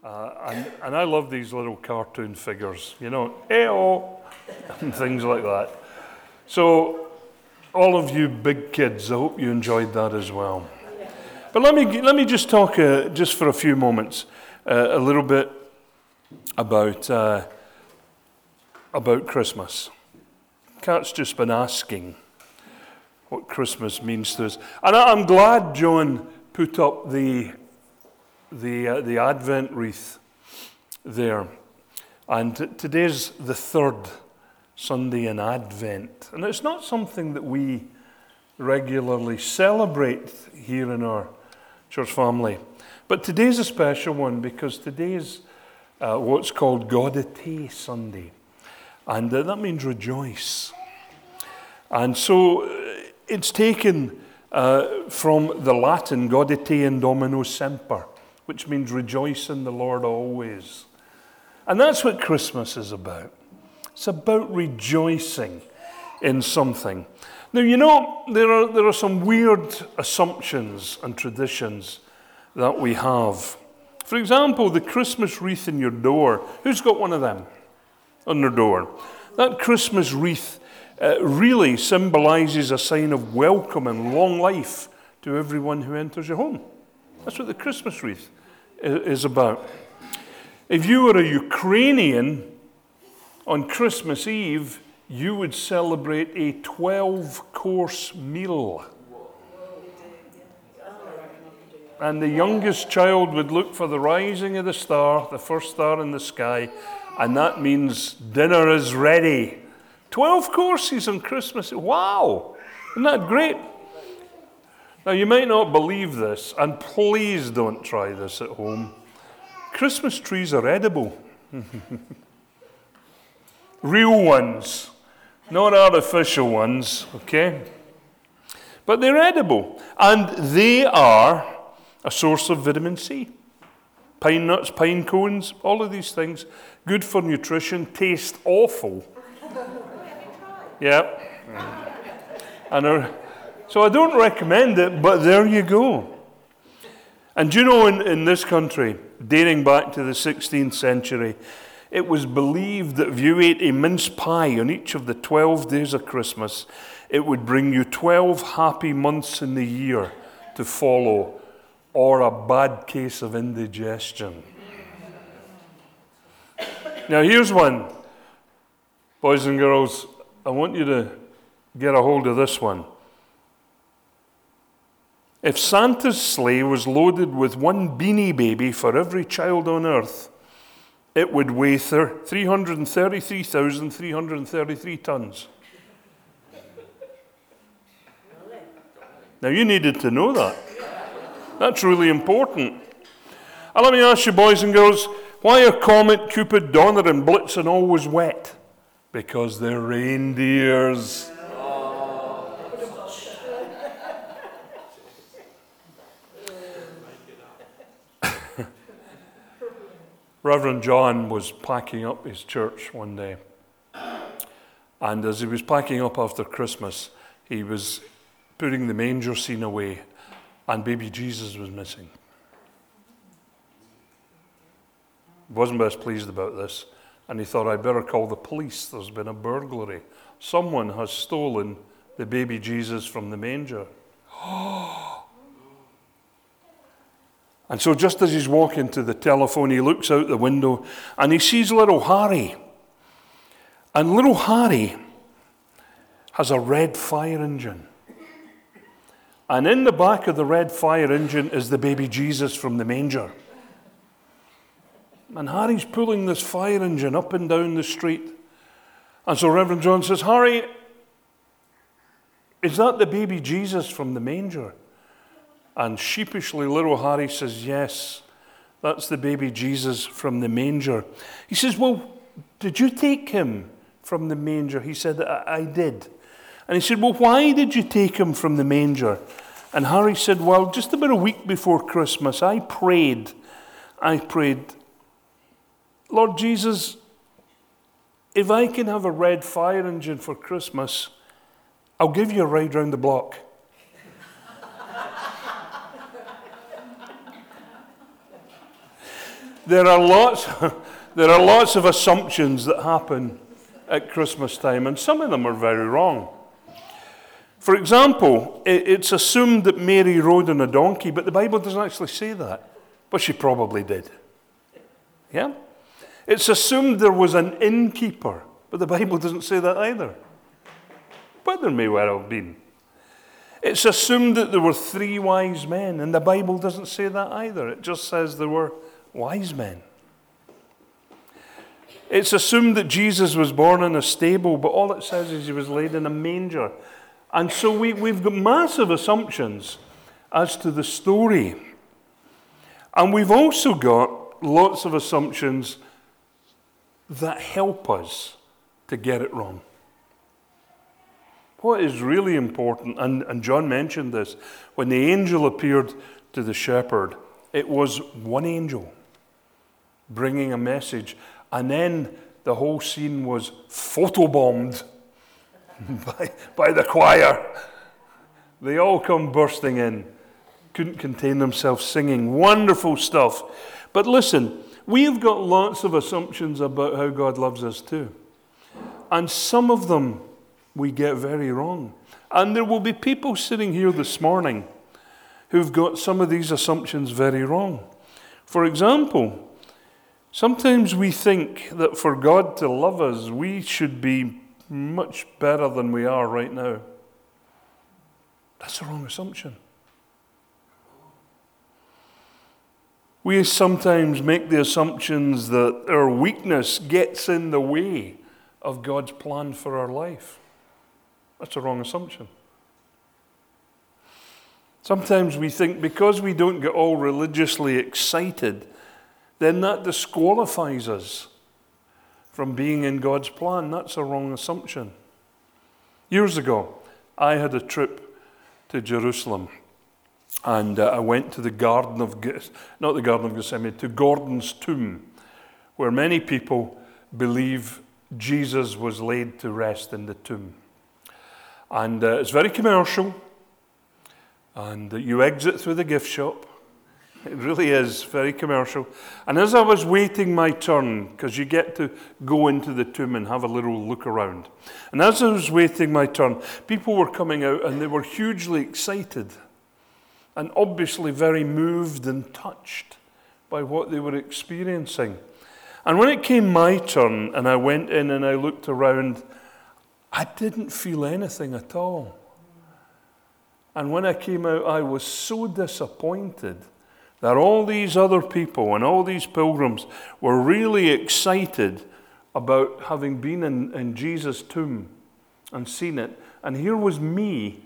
And I love these little cartoon figures, "Hey-oh," and things like that. So all of you big kids, I hope you enjoyed that as well. But let me just talk just for a few moments a little bit about Christmas. Kat's just been asking what Christmas means to us, and I'm glad John put up the Advent wreath there. And today's the third Sunday in Advent, and it's not something that we regularly celebrate here in our church family. But today's a special one because today's what's called Gaudete Sunday. And that means rejoice. And so it's taken from the Latin Gaudete in Domino Semper, which means rejoice in the Lord always. And that's what Christmas is about. It's about rejoicing in something. Now, there are some weird assumptions and traditions that we have. For example, the Christmas wreath in your door. Who's got one of them on their door? That Christmas wreath really symbolizes a sign of welcome and long life to everyone who enters your home. That's what the Christmas wreath is about. If you were a Ukrainian, on Christmas Eve, you would celebrate a 12-course meal. And the youngest child would look for the rising of the star, the first star in the sky, and that means dinner is ready. 12 courses on Christmas. Wow! Isn't that great? Now, you might not believe this, and please don't try this at home. Christmas trees are edible. Real ones, not artificial ones, okay? But they're edible, and they are a source of vitamin C. Pine nuts, pine cones, all of these things, good for nutrition, taste awful. Yeah. So I don't recommend it, but there you go. And you know, in this country, dating back to the 16th century, it was believed that if you ate a mince pie on each of the 12 days of Christmas, it would bring you 12 happy months in the year to follow, or a bad case of indigestion. Now here's one. Boys and girls, I want you to get a hold of this one. If Santa's sleigh was loaded with one Beanie Baby for every child on earth, it would weigh 333,333 tons. Now you needed to know that. That's really important. And let me ask you, boys and girls, why are Comet, Cupid, Donner, and Blitzen always wet? Because they're reindeers. Reverend John was packing up his church one day. And as he was packing up after Christmas, he was putting the manger scene away, and baby Jesus was missing. He wasn't best pleased about this, and he thought, I'd better call the police. There's been a burglary. Someone has stolen the baby Jesus from the manger. And so just as he's walking to the telephone, he looks out the window and he sees little Harry. And little Harry has a red fire engine. And in the back of the red fire engine is the baby Jesus from the manger. And Harry's pulling this fire engine up and down the street. And so Reverend John says, Harry, is that the baby Jesus from the manger? And sheepishly little Harry says, yes, that's the baby Jesus from the manger. He says, well, did you take him from the manger? He said, I did. And he said, well, why did you take him from the manger? And Harry said, well, just about a week before Christmas, I prayed, Lord Jesus, if I can have a red fire engine for Christmas, I'll give you a ride round the block. There are lots of assumptions that happen at Christmas time, and some of them are very wrong. For example, it's assumed that Mary rode on a donkey, but the Bible doesn't actually say that. But she probably did. Yeah? It's assumed there was an innkeeper, but the Bible doesn't say that either. But there may well have been. It's assumed that there were 3 wise men, and the Bible doesn't say that either. It just says there were wise men. It's assumed that Jesus was born in a stable, but all it says is he was laid in a manger. And so we've got massive assumptions as to the story. And we've also got lots of assumptions that help us to get it wrong. What is really important, and John mentioned this, when the angel appeared to the shepherd, it was one angel bringing a message, and then the whole scene was photobombed by the choir. They all come bursting in, couldn't contain themselves singing wonderful stuff. But listen, we've got lots of assumptions about how God loves us too. And some of them we get very wrong. And there will be people sitting here this morning who've got some of these assumptions very wrong. For example, sometimes we think that for God to love us, we should be much better than we are right now. That's the wrong assumption. We sometimes make the assumptions that our weakness gets in the way of God's plan for our life. That's a wrong assumption. Sometimes we think because we don't get all religiously excited, then that disqualifies us from being in God's plan. That's a wrong assumption. Years ago, I had a trip to Jerusalem, and I went to the Garden of Gethsemane, to Gordon's tomb, where many people believe Jesus was laid to rest in the tomb. And it's very commercial, and you exit through the gift shop. It really is very commercial. And as I was waiting my turn, because you get to go into the tomb and have a little look around, and as I was waiting my turn, people were coming out and they were hugely excited and obviously very moved and touched by what they were experiencing. And when it came my turn and I went in and I looked around, I didn't feel anything at all. And when I came out, I was so disappointed that all these other people and all these pilgrims were really excited about having been in Jesus' tomb and seen it. And here was me,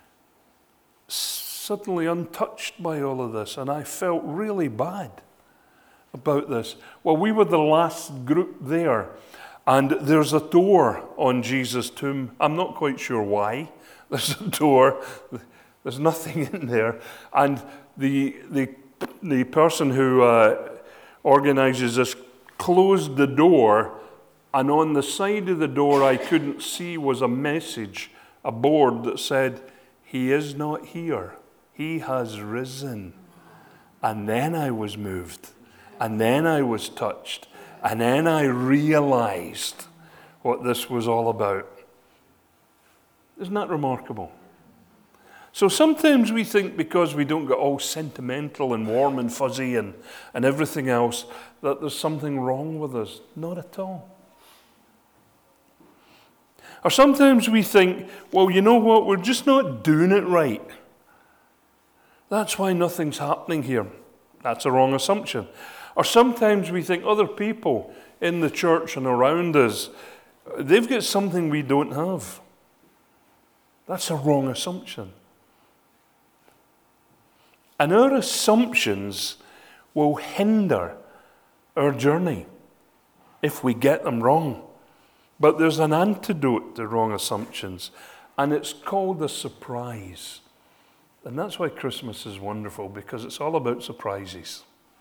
suddenly untouched by all of this, and I felt really bad about this. Well, we were the last group there, and there's a door on Jesus' tomb. I'm not quite sure why. There's a door. There's nothing in there. And the person who organizes this closed the door, and on the side of the door I couldn't see was a message, a board that said, "He is not here. He has risen." And then I was moved, and then I was touched, and then I realized what this was all about. Isn't that remarkable? So sometimes we think because we don't get all sentimental and warm and fuzzy and everything else, that there's something wrong with us. Not at all. Or sometimes we think, well, you know what, we're just not doing it right. That's why nothing's happening here. That's a wrong assumption. Or sometimes we think other people in the church and around us, they've got something we don't have. That's a wrong assumption. And our assumptions will hinder our journey if we get them wrong. But there's an antidote to wrong assumptions, and it's called a surprise. And that's why Christmas is wonderful, because it's all about surprises.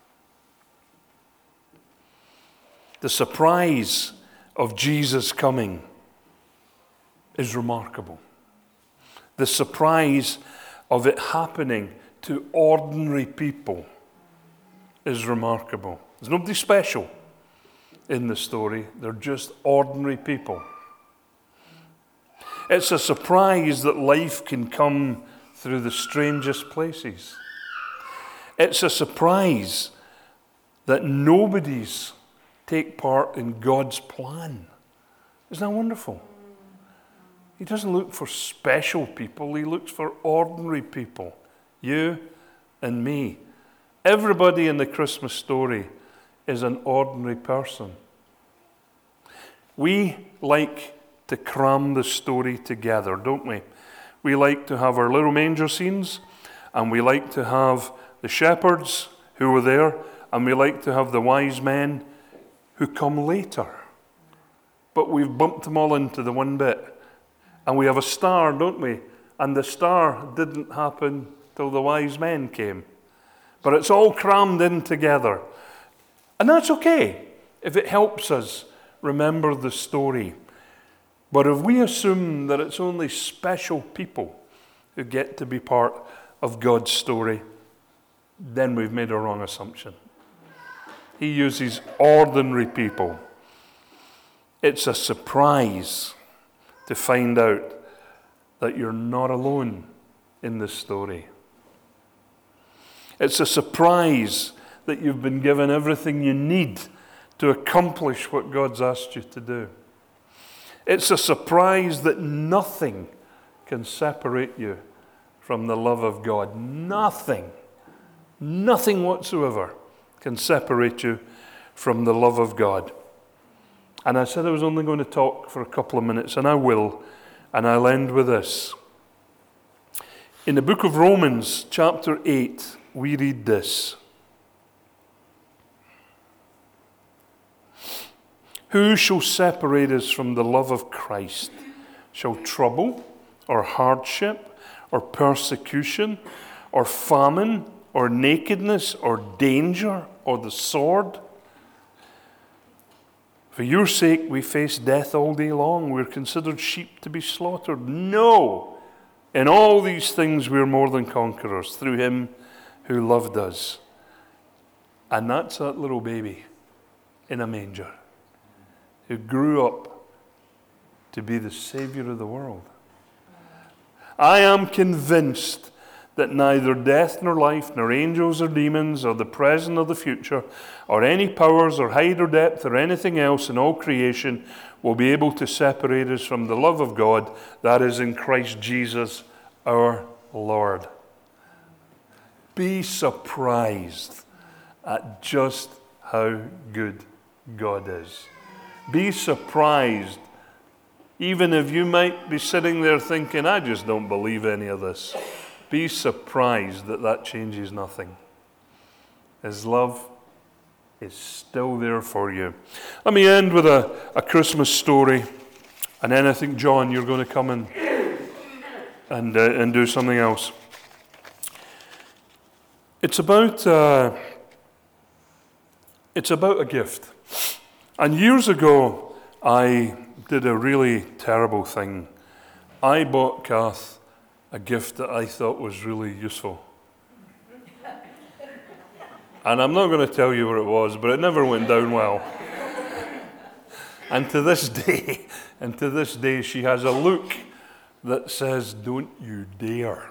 The surprise of Jesus coming is remarkable. The surprise of it happening to ordinary people is remarkable. There's nobody special in the story. They're just ordinary people. It's a surprise that life can come through the strangest places. It's a surprise that nobodies take part in God's plan. Isn't that wonderful? He doesn't look for special people. He looks for ordinary people. You and me. Everybody in the Christmas story is an ordinary person. We like to cram the story together, don't we? We like to have our little manger scenes, and we like to have the shepherds who were there, and we like to have the wise men who come later. But we've bumped them all into the one bit. And we have a star, don't we? And the star didn't happen till the wise men came. But it's all crammed in together. And that's okay if it helps us remember the story. But if we assume that it's only special people who get to be part of God's story, then we've made a wrong assumption. He uses ordinary people. It's a surprise to find out that you're not alone in this story. It's a surprise that you've been given everything you need to accomplish what God's asked you to do. It's a surprise that nothing can separate you from the love of God. Nothing whatsoever can separate you from the love of God. And I said I was only going to talk for a couple of minutes, and I will, and I'll end with this. In the book of Romans, chapter 8, we read this. Who shall separate us from the love of Christ? Shall trouble, or hardship, or persecution, or famine, or nakedness, or danger, or the sword? For your sake we face death all day long. We're considered sheep to be slaughtered. No! In all these things we're more than conquerors through him who loved us. And that's that little baby in a manger who grew up to be the Savior of the world. I am convinced that neither death nor life, nor angels or demons, or the present or the future, or any powers or height or depth or anything else in all creation will be able to separate us from the love of God that is in Christ Jesus our Lord. Be surprised at just how good God is. Be surprised, even if you might be sitting there thinking, I just don't believe any of this. Be surprised that that changes nothing. His love is still there for you. Let me end with a Christmas story, and then I think, John, you're going to come in and do something else. It's about a gift. And years ago, I did a really terrible thing. I bought Kath a gift that I thought was really useful. And I'm not going to tell you what it was, but it never went down well. And to this day, she has a look that says, "Don't you dare."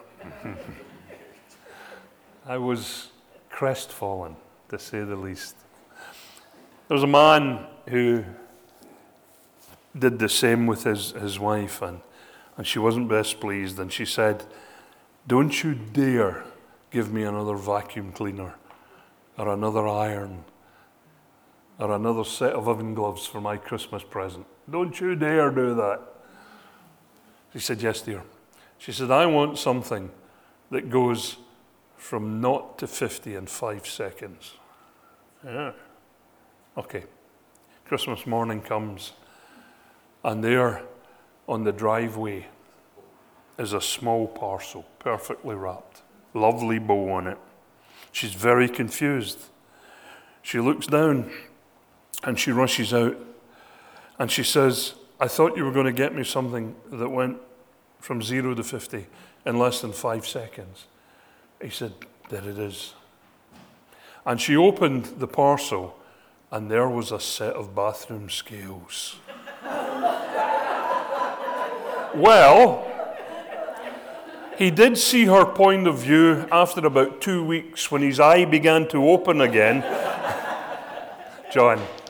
I was crestfallen, to say the least. There was a man who did the same with his wife, and she wasn't best pleased, and she said, "Don't you dare give me another vacuum cleaner, or another iron, or another set of oven gloves for my Christmas present. Don't you dare do that." She said, "Yes, dear." She said, "I want something that goes from 0 to 50 in 5 seconds. Yeah. Okay. Christmas morning comes, and there on the driveway is a small parcel, perfectly wrapped, lovely bow on it. She's very confused. She looks down and she rushes out and she says, "I thought you were going to get me something that went from 0 to 50 in less than 5 seconds. He said, "There it is." And she opened the parcel, and there was a set of bathroom scales. Well, he did see her point of view after about 2 weeks when his eye began to open again. John.